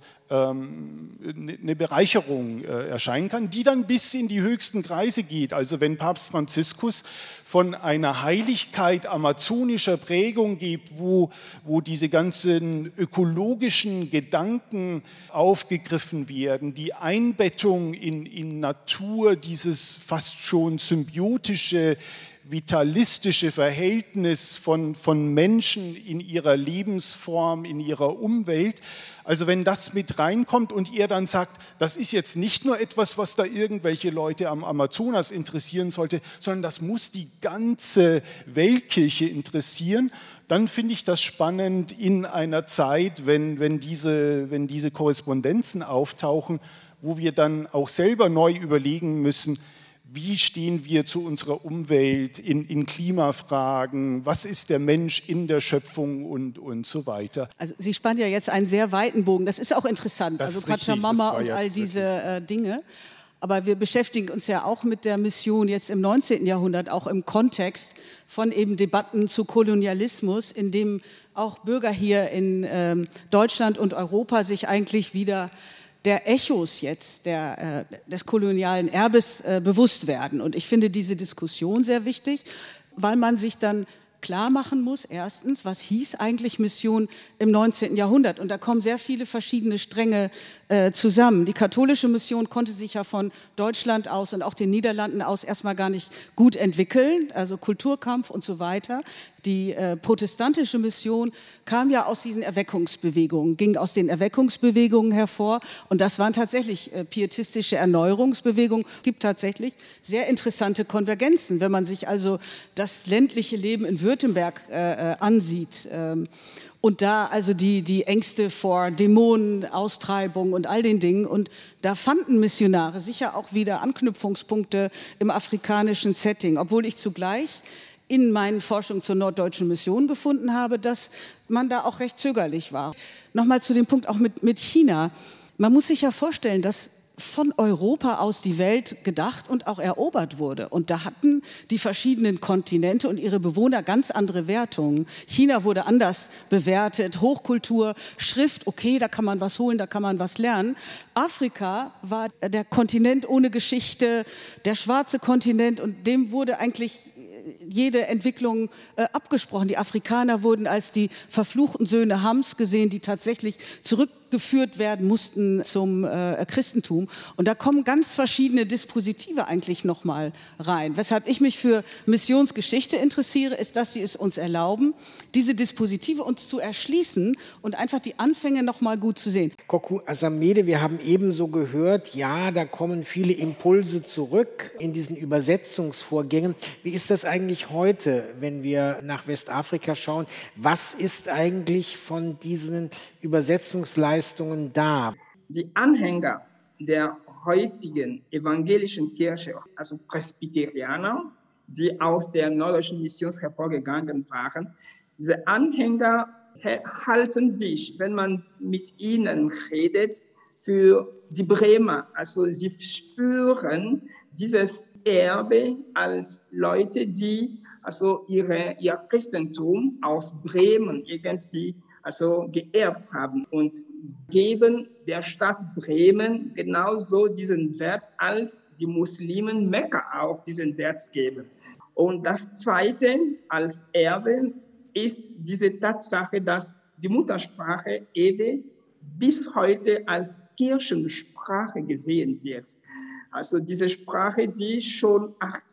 eine Bereicherung erscheinen kann, die dann bis in die höchsten Kreise geht. Also wenn Papst Franziskus von einer Heiligkeit amazonischer Prägung gibt, wo, wo diese ganzen ökologischen Gedanken aufgegriffen werden, die Einbettung in, in Natur, dieses fast schon symbiotische, vitalistische Verhältnis von, von Menschen in ihrer Lebensform, in ihrer Umwelt. Also wenn das mit reinkommt und ihr dann sagt, das ist jetzt nicht nur etwas, was da irgendwelche Leute am Amazonas interessieren sollte, sondern das muss die ganze Weltkirche interessieren, dann finde ich das spannend in einer Zeit, wenn, wenn, diese, wenn diese Korrespondenzen auftauchen, wo wir dann auch selber neu überlegen müssen, wie stehen wir zu unserer Umwelt in, in Klimafragen, was ist der Mensch in der Schöpfung und, und so weiter. Also Sie spannen ja jetzt einen sehr weiten Bogen, das ist auch interessant, das also Pachamama und all diese äh, Dinge. Aber wir beschäftigen uns ja auch mit der Mission jetzt im neunzehnten Jahrhundert, auch im Kontext von eben Debatten zu Kolonialismus, in dem auch Bürger hier in ähm, Deutschland und Europa sich eigentlich wieder der Echos jetzt der, äh, des kolonialen Erbes äh, bewusst werden. Und ich finde diese Diskussion sehr wichtig, weil man sich dann klar machen muss, erstens, was hieß eigentlich Mission im neunzehnten Jahrhundert? Und da kommen sehr viele verschiedene Stränge äh, zusammen. Die katholische Mission konnte sich ja von Deutschland aus und auch den Niederlanden aus erstmal gar nicht gut entwickeln, also Kulturkampf und so weiter. Die äh, protestantische Mission kam ja aus diesen Erweckungsbewegungen, ging aus den Erweckungsbewegungen hervor und das waren tatsächlich äh, pietistische Erneuerungsbewegungen. Es gibt tatsächlich sehr interessante Konvergenzen, wenn man sich also das ländliche Leben in Württemberg äh, äh, ansieht. Ähm, Und da also die, die Ängste vor Dämonen, Austreibung und all den Dingen. Und da fanden Missionare sicher auch wieder Anknüpfungspunkte im afrikanischen Setting, obwohl ich zugleich in meinen Forschungen zur Norddeutschen Mission gefunden habe, dass man da auch recht zögerlich war. Nochmal zu dem Punkt auch mit, mit China. Man muss sich ja vorstellen, dass von Europa aus die Welt gedacht und auch erobert wurde. Und da hatten die verschiedenen Kontinente und ihre Bewohner ganz andere Wertungen. China wurde anders bewertet, Hochkultur, Schrift, okay, da kann man was holen, da kann man was lernen. Afrika war der Kontinent ohne Geschichte, der schwarze Kontinent und dem wurde eigentlich jede Entwicklung äh, abgesprochen. Die Afrikaner wurden als die verfluchten Söhne Hams gesehen, die tatsächlich zurückgeführt werden mussten zum äh, Christentum. Und da kommen ganz verschiedene Dispositive eigentlich nochmal rein. Weshalb ich mich für Missionsgeschichte interessiere, ist, dass sie es uns erlauben, diese Dispositive uns zu erschließen und einfach die Anfänge nochmal gut zu sehen. Kokou Asamede, wir haben ebenso gehört, ja, da kommen viele Impulse zurück in diesen Übersetzungsvorgängen. Wie ist das eigentlich heute, wenn wir nach Westafrika schauen? Was ist eigentlich von diesen Übersetzungsleistungen da? Die Anhänger der heutigen evangelischen Kirche, also Presbyterianer, die aus der Norddeutschen Mission hervorgegangen waren, diese Anhänger halten sich, wenn man mit ihnen redet, für die Bremer. Also sie spüren dieses Erbe als Leute, die also ihre, ihr Christentum aus Bremen irgendwie also geerbt haben und geben der Stadt Bremen genauso diesen Wert, als die Muslimen Mekka auch diesen Wert geben. Und das Zweite als Erbe ist diese Tatsache, dass die Muttersprache Ewe bis heute als Kirchensprache gesehen wird. Also diese Sprache, die schon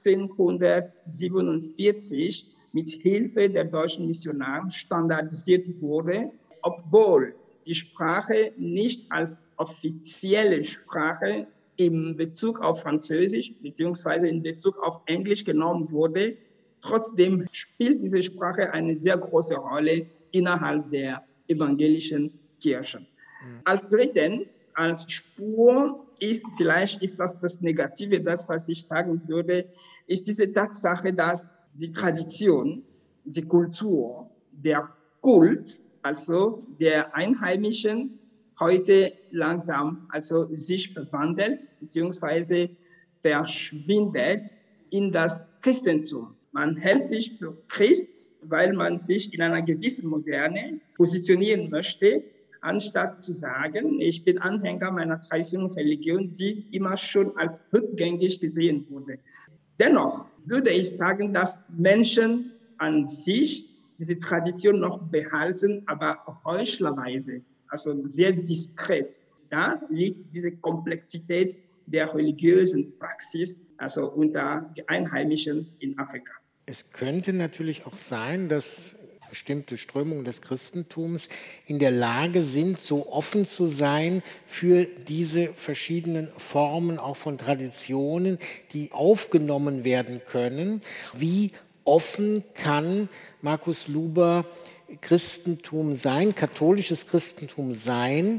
achtzehnhundertsiebenundvierzig mit Hilfe der deutschen Missionare standardisiert wurde, obwohl die Sprache nicht als offizielle Sprache in Bezug auf Französisch bzw. in Bezug auf Englisch genommen wurde. Trotzdem spielt diese Sprache eine sehr große Rolle innerhalb der evangelischen Kirchen. Als drittens, als Spur ist, vielleicht ist das das Negative, das, was ich sagen würde, ist diese Tatsache, dass die Tradition, die Kultur, der Kult, also der Einheimischen, heute langsam also sich verwandelt bzw. verschwindet in das Christentum. Man hält sich für Christ, weil man sich in einer gewissen Moderne positionieren möchte, anstatt zu sagen, ich bin Anhänger meiner traditionellen Religion, die immer schon als rückgängig gesehen wurde. Dennoch würde ich sagen, dass Menschen an sich diese Tradition noch behalten, aber heuchlerweise, also sehr diskret. Da liegt diese Komplexität der religiösen Praxis, also unter Einheimischen in Afrika. Es könnte natürlich auch sein, dass bestimmte Strömungen des Christentums in der Lage sind, so offen zu sein für diese verschiedenen Formen auch von Traditionen, die aufgenommen werden können. Wie offen kann Markus Luber Christentum sein, katholisches Christentum sein,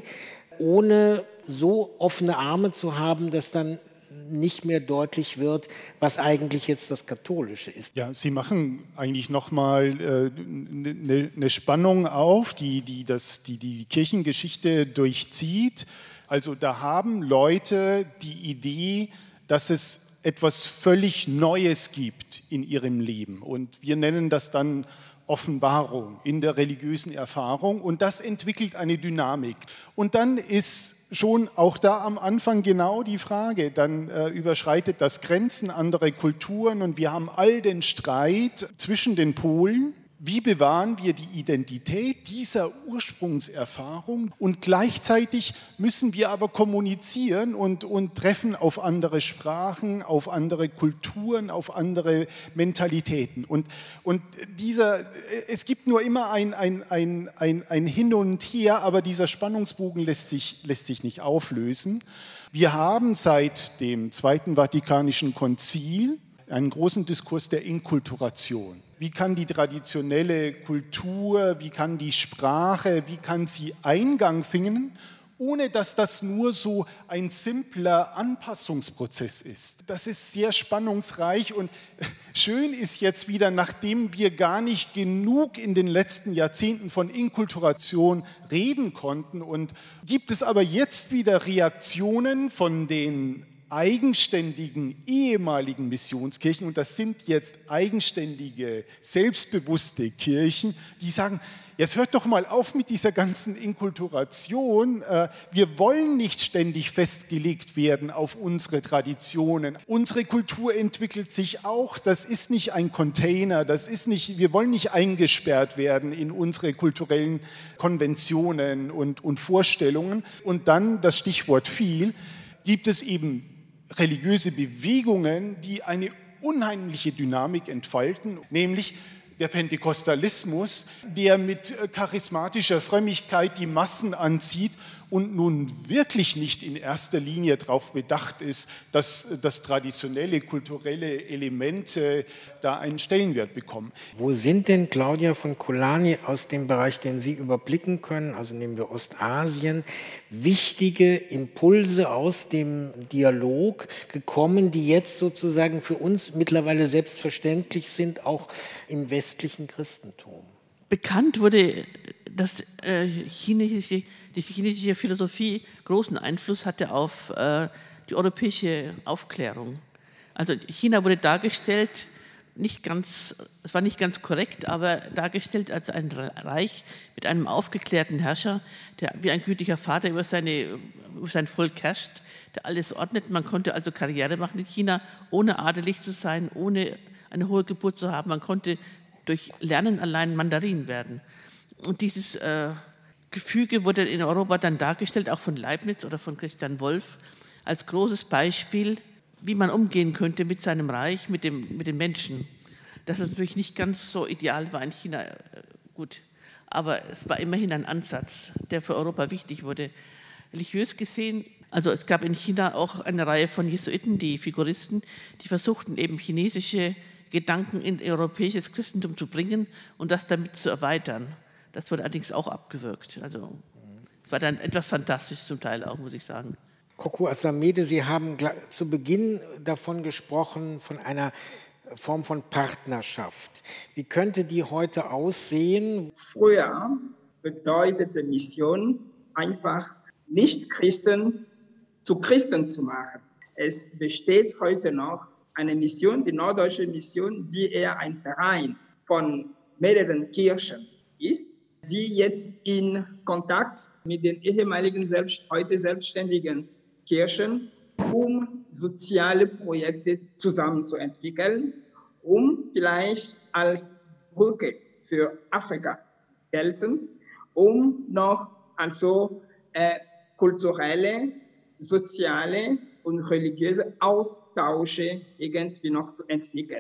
ohne so offene Arme zu haben, dass dann nicht mehr deutlich wird, was eigentlich jetzt das Katholische ist. Ja, Sie machen eigentlich nochmal eine äh, ne, ne Spannung auf, die die, das, die die Kirchengeschichte durchzieht. Also da haben Leute die Idee, dass es etwas völlig Neues gibt in ihrem Leben. Und wir nennen das dann Offenbarung in der religiösen Erfahrung. Und das entwickelt eine Dynamik. Und dann ist schon auch da am Anfang genau die Frage, dann äh, überschreitet das Grenzen anderer Kulturen und wir haben all den Streit zwischen den Polen. Wie bewahren wir die Identität dieser Ursprungserfahrung? Und gleichzeitig müssen wir aber kommunizieren und, und treffen auf andere Sprachen, auf andere Kulturen, auf andere Mentalitäten. Und, und dieser, es gibt nur immer ein, ein, ein, ein, ein Hin und Her, aber dieser Spannungsbogen lässt sich, lässt sich nicht auflösen. Wir haben seit dem Zweiten Vatikanischen Konzil einen großen Diskurs der Inkulturation. Wie kann die traditionelle Kultur, wie kann die Sprache, wie kann sie Eingang finden, ohne dass das nur so ein simpler Anpassungsprozess ist. Das ist sehr spannungsreich und schön ist jetzt wieder, nachdem wir gar nicht genug in den letzten Jahrzehnten von Inkulturation reden konnten und gibt es aber jetzt wieder Reaktionen von den eigenständigen ehemaligen Missionskirchen, und das sind jetzt eigenständige, selbstbewusste Kirchen, die sagen, jetzt hört doch mal auf mit dieser ganzen Inkulturation. Wir wollen nicht ständig festgelegt werden auf unsere Traditionen. Unsere Kultur entwickelt sich auch. Das ist nicht ein Container. Das ist nicht, wir wollen nicht eingesperrt werden in unsere kulturellen Konventionen und, und Vorstellungen. Und dann, das Stichwort fiel, gibt es eben religiöse Bewegungen, die eine unheimliche Dynamik entfalten, nämlich der Pentekostalismus, der mit charismatischer Frömmigkeit die Massen anzieht und nun wirklich nicht in erster Linie darauf bedacht ist, dass, dass traditionelle kulturelle Elemente da einen Stellenwert bekommen. Wo sind denn, Claudia von Colani, aus dem Bereich, den Sie überblicken können, also nehmen wir Ostasien, wichtige Impulse aus dem Dialog gekommen, die jetzt sozusagen für uns mittlerweile selbstverständlich sind, auch im westlichen Christentum? Bekannt wurde, dass äh, chinesische, die chinesische Philosophie großen Einfluss hatte auf äh, die europäische Aufklärung. Also China wurde dargestellt, nicht ganz, es war nicht ganz korrekt, aber dargestellt als ein Reich mit einem aufgeklärten Herrscher, der wie ein gütiger Vater über, seine, über sein Volk herrscht, der alles ordnet. Man konnte also Karriere machen in China, ohne adelig zu sein, ohne eine hohe Geburt zu haben. Man konnte durch Lernen allein Mandarin werden. Und dieses äh, Gefüge wurde in Europa dann dargestellt, auch von Leibniz oder von Christian Wolff, als großes Beispiel, wie man umgehen könnte mit seinem Reich, mit, dem, mit den Menschen. Das ist natürlich nicht ganz so ideal war in China, äh, gut, aber es war immerhin ein Ansatz, der für Europa wichtig wurde. Religiös gesehen, also es gab in China auch eine Reihe von Jesuiten, die Figuristen, die versuchten eben chinesische Gedanken in europäisches Christentum zu bringen und das damit zu erweitern. Das wurde allerdings auch abgewürgt. Also es war dann etwas fantastisch zum Teil auch, muss ich sagen. Kokou Assamede, Sie haben zu Beginn davon gesprochen, von einer Form von Partnerschaft. Wie könnte die heute aussehen? Früher bedeutete Mission einfach, Nicht-Christen zu Christen zu machen. Es besteht heute noch eine Mission, die Norddeutsche Mission, die eher ein Verein von mehreren Kirchen ist, die jetzt in Kontakt mit den ehemaligen, selbst, heute selbstständigen Kirchen, um soziale Projekte zusammenzuentwickeln, um vielleicht als Brücke für Afrika zu gelten, um noch also äh, kulturelle, soziale und religiöse Austausche irgendwie noch zu entwickeln.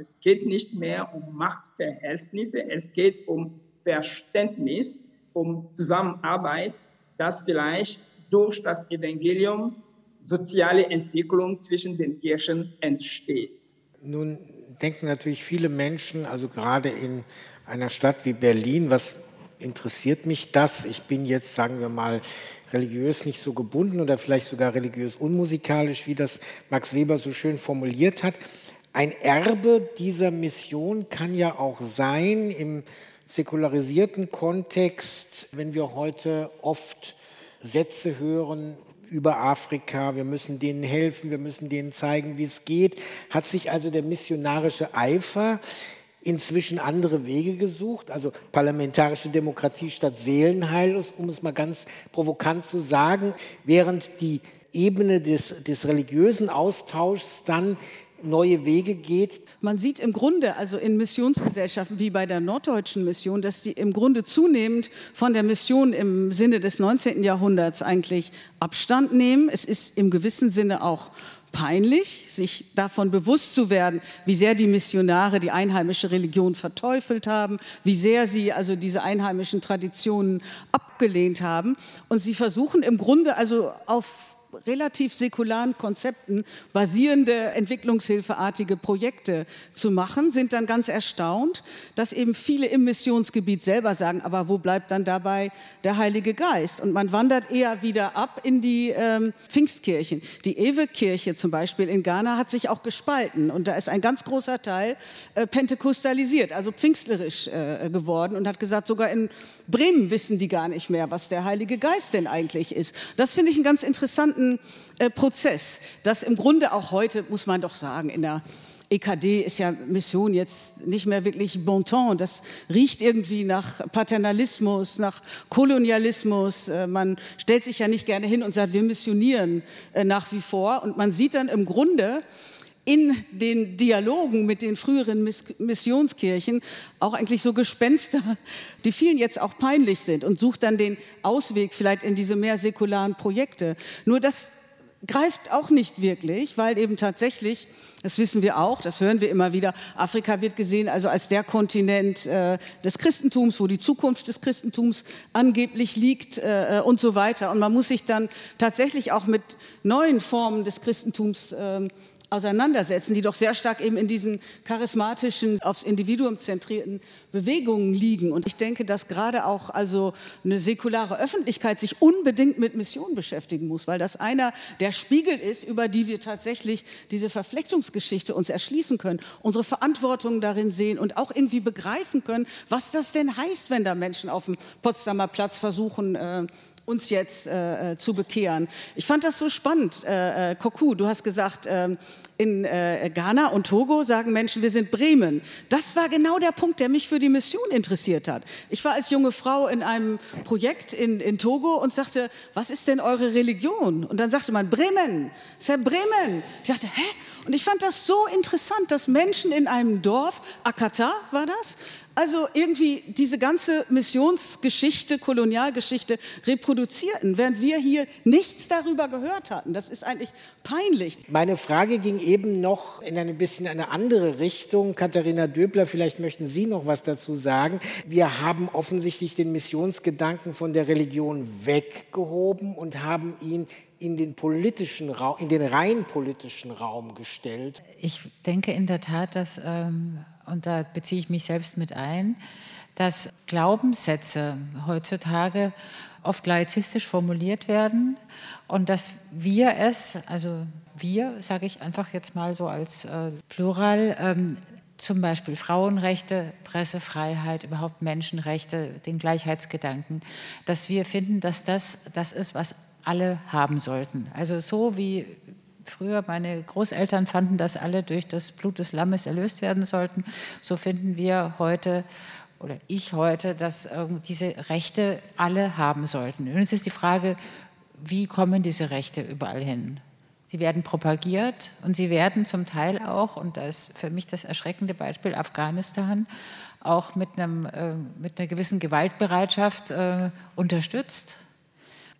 Es geht nicht mehr um Machtverhältnisse, es geht um Verständnis, um Zusammenarbeit, dass vielleicht durch das Evangelium soziale Entwicklung zwischen den Kirchen entsteht. Nun denken natürlich viele Menschen, also gerade in einer Stadt wie Berlin, was interessiert mich das? Ich bin jetzt, sagen wir mal, religiös nicht so gebunden oder vielleicht sogar religiös unmusikalisch, wie das Max Weber so schön formuliert hat. Ein Erbe dieser Mission kann ja auch sein im säkularisierten Kontext, wenn wir heute oft Sätze hören über Afrika, wir müssen denen helfen, wir müssen denen zeigen, wie es geht, hat sich also der missionarische Eifer inzwischen andere Wege gesucht, also parlamentarische Demokratie statt Seelenheil, um es mal ganz provokant zu sagen, während die Ebene des, des religiösen Austauschs dann neue Wege geht. Man sieht im Grunde, also in Missionsgesellschaften wie bei der Norddeutschen Mission, dass sie im Grunde zunehmend von der Mission im Sinne des neunzehnten Jahrhunderts eigentlich Abstand nehmen. Es ist im gewissen Sinne auch peinlich, sich davon bewusst zu werden, wie sehr die Missionare die einheimische Religion verteufelt haben, wie sehr sie also diese einheimischen Traditionen abgelehnt haben. Und sie versuchen im Grunde also auf relativ säkularen Konzepten basierende entwicklungshilfeartige Projekte zu machen, sind dann ganz erstaunt, dass eben viele im Missionsgebiet selber sagen, aber wo bleibt dann dabei der Heilige Geist? Und man wandert eher wieder ab in die ähm, Pfingstkirchen. Die Ewe-Kirche zum Beispiel in Ghana hat sich auch gespalten und da ist ein ganz großer Teil äh, pentekostalisiert, also pfingstlerisch äh, geworden und hat gesagt, sogar in Bremen wissen die gar nicht mehr, was der Heilige Geist denn eigentlich ist. Das finde ich einen ganz interessanten Äh, Prozess, das im Grunde auch heute, muss man doch sagen, in der E K D ist ja Mission jetzt nicht mehr wirklich bon ton. Das riecht irgendwie nach Paternalismus, nach Kolonialismus. Äh, man stellt sich ja nicht gerne hin und sagt, wir missionieren äh, nach wie vor. Und man sieht dann im Grunde in den Dialogen mit den früheren Missionskirchen auch eigentlich so Gespenster, die vielen jetzt auch peinlich sind und sucht dann den Ausweg vielleicht in diese mehr säkularen Projekte. Nur das greift auch nicht wirklich, weil eben tatsächlich, das wissen wir auch, das hören wir immer wieder, Afrika wird gesehen also als der Kontinent äh, des Christentums, wo die Zukunft des Christentums angeblich liegt äh, und so weiter. Und man muss sich dann tatsächlich auch mit neuen Formen des Christentums äh, auseinandersetzen, die doch sehr stark eben in diesen charismatischen, aufs Individuum zentrierten Bewegungen liegen. Und ich denke, dass gerade auch also eine säkulare Öffentlichkeit sich unbedingt mit Mission beschäftigen muss, weil das einer der Spiegel ist, über die wir tatsächlich diese Verflechtungsgeschichte uns erschließen können, unsere Verantwortung darin sehen und auch irgendwie begreifen können, was das denn heißt, wenn da Menschen auf dem Potsdamer Platz versuchen, äh, uns jetzt äh, zu bekehren. Ich fand das so spannend. Äh, Koku, du hast gesagt, äh, in äh, Ghana und Togo sagen Menschen, wir sind Bremen. Das war genau der Punkt, der mich für die Mission interessiert hat. Ich war als junge Frau in einem Projekt in, in Togo und sagte, was ist denn eure Religion? Und dann sagte man, Bremen, c'est Bremen. Ich dachte, hä? Und ich fand das so interessant, dass Menschen in einem Dorf, Akata war das, also irgendwie diese ganze Missionsgeschichte, Kolonialgeschichte reproduzierten, während wir hier nichts darüber gehört hatten. Das ist eigentlich peinlich. Meine Frage ging eben noch in ein bisschen eine andere Richtung. Katharina Döbler, vielleicht möchten Sie noch was dazu sagen. Wir haben offensichtlich den Missionsgedanken von der Religion weggehoben und haben ihn in den politischen Raum, in den rein politischen Raum gestellt. Ich denke in der Tat, dass, ähm, und da beziehe ich mich selbst mit ein, dass Glaubenssätze heutzutage oft laizistisch formuliert werden und dass wir es, also wir, sage ich einfach jetzt mal so als äh, Plural, ähm, zum Beispiel Frauenrechte, Pressefreiheit, überhaupt Menschenrechte, den Gleichheitsgedanken, dass wir finden, dass das das ist, was alle haben sollten. Also so wie früher meine Großeltern fanden, dass alle durch das Blut des Lammes erlöst werden sollten, so finden wir heute oder ich heute, dass diese Rechte alle haben sollten. Und jetzt ist die Frage, wie kommen diese Rechte überall hin? Sie werden propagiert und sie werden zum Teil auch, und da ist für mich das erschreckende Beispiel Afghanistan, auch mit, einem, äh, mit einer gewissen Gewaltbereitschaft äh, unterstützt.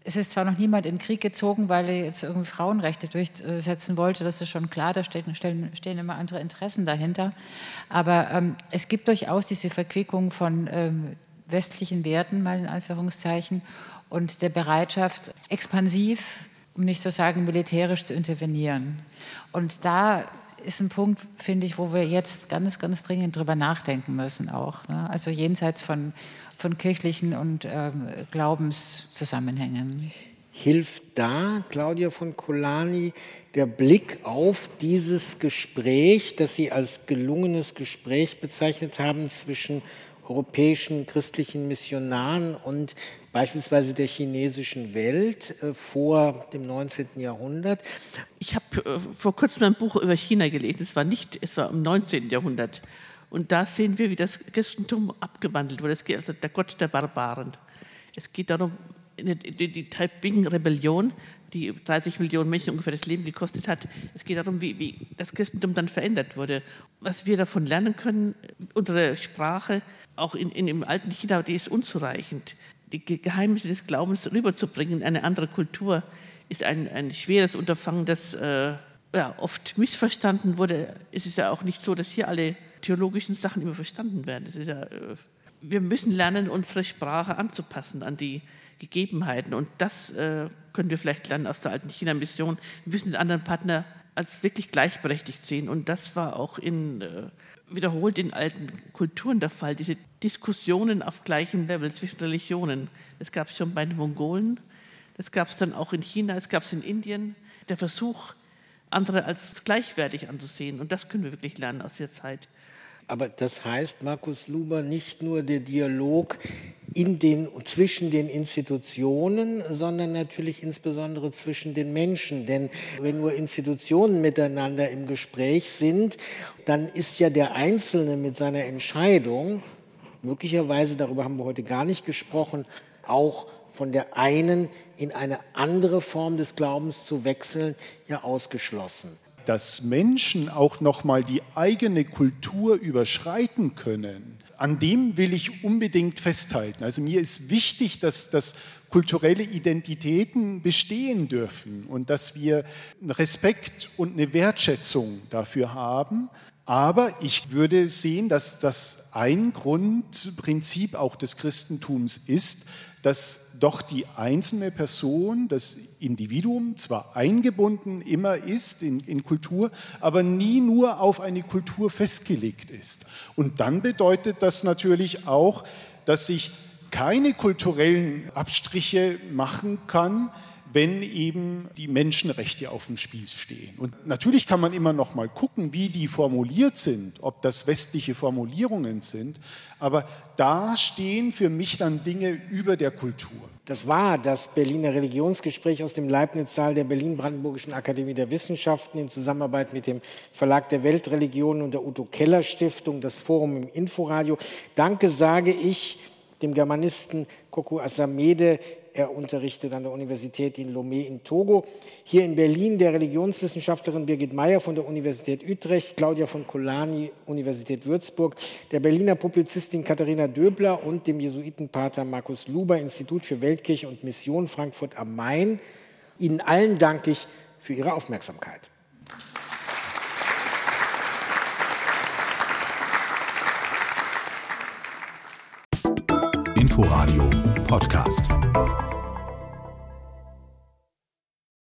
Es ist zwar noch niemand in den Krieg gezogen, weil er jetzt irgendwie Frauenrechte durchsetzen wollte, das ist schon klar, da stehen, stehen immer andere Interessen dahinter. Aber ähm, es gibt durchaus diese Verquickung von ähm, westlichen Werten, mal in Anführungszeichen, und der Bereitschaft, expansiv, um nicht zu sagen militärisch, zu intervenieren. Und da ist ein Punkt, finde ich, wo wir jetzt ganz, ganz dringend drüber nachdenken müssen auch. Ne? Also jenseits von, von kirchlichen und ähm, Glaubenszusammenhängen. Hilft da, Claudia von Colani, der Blick auf dieses Gespräch, das Sie als gelungenes Gespräch bezeichnet haben zwischen europäischen christlichen Missionaren und beispielsweise der chinesischen Welt äh, vor dem neunzehnten Jahrhundert? Ich habe äh, vor kurzem ein Buch über China gelesen. Es war nicht, es war im neunzehnten Jahrhundert. Und da sehen wir, wie das Christentum abgewandelt wurde. Es geht also der Gott der Barbaren. Es geht darum, die, die, die Taiping-Rebellion, die dreißig Millionen Menschen ungefähr das Leben gekostet hat. Es geht darum, wie, wie das Christentum dann verändert wurde. Was wir davon lernen können, unsere Sprache, auch in, in, im alten China, die ist unzureichend. Die Geheimnisse des Glaubens rüberzubringen in eine andere Kultur, ist ein, ein schweres Unterfangen, das äh, ja, oft missverstanden wurde. Es ist ja auch nicht so, dass hier alle theologischen Sachen immer verstanden werden. Es ist ja, äh, wir müssen lernen, unsere Sprache anzupassen an die Gegebenheiten. Und das äh, können wir vielleicht lernen aus der alten China-Mission. Wir müssen den anderen Partner als wirklich gleichberechtigt sehen. Und das war auch in, äh, wiederholt in alten Kulturen der Fall. Diese Diskussionen auf gleichem Level zwischen Religionen. Das gab es schon bei den Mongolen, das gab es dann auch in China, das gab es in Indien. Der Versuch, andere als gleichwertig anzusehen. Und das können wir wirklich lernen aus der Zeit. Aber das heißt, Markus Luber, nicht nur der Dialog in den, zwischen den Institutionen, sondern natürlich insbesondere zwischen den Menschen. Denn wenn nur Institutionen miteinander im Gespräch sind, dann ist ja der Einzelne mit seiner Entscheidung, möglicherweise, darüber haben wir heute gar nicht gesprochen, auch von der einen in eine andere Form des Glaubens zu wechseln, ja ausgeschlossen. Dass Menschen auch noch mal die eigene Kultur überschreiten können, an dem will ich unbedingt festhalten. Also mir ist wichtig, dass, dass kulturelle Identitäten bestehen dürfen und dass wir Respekt und eine Wertschätzung dafür haben. Aber ich würde sehen, dass das ein Grundprinzip auch des Christentums ist, dass doch die einzelne Person, das Individuum zwar eingebunden immer ist in, in Kultur, aber nie nur auf eine Kultur festgelegt ist. Und dann bedeutet das natürlich auch, dass ich keine kulturellen Abstriche machen kann, wenn eben die Menschenrechte auf dem Spiel stehen. Und natürlich kann man immer noch mal gucken, wie die formuliert sind, ob das westliche Formulierungen sind, aber da stehen für mich dann Dinge über der Kultur. Das war das Berliner Religionsgespräch aus dem Leibniz-Saal der Berlin-Brandenburgischen Akademie der Wissenschaften in Zusammenarbeit mit dem Verlag der Weltreligionen und der Udo-Keller-Stiftung, das Forum im Inforadio. Danke sage ich dem Germanisten Koku Asamede. Er unterrichtet an der Universität in Lomé in Togo. Hier in Berlin der Religionswissenschaftlerin Birgit Meyer von der Universität Utrecht, Claudia von Colani, Universität Würzburg, der Berliner Publizistin Katharina Döbler und dem Jesuitenpater Markus Luber, Institut für Weltkirche und Mission Frankfurt am Main. Ihnen allen danke ich für Ihre Aufmerksamkeit. Inforadio Podcast.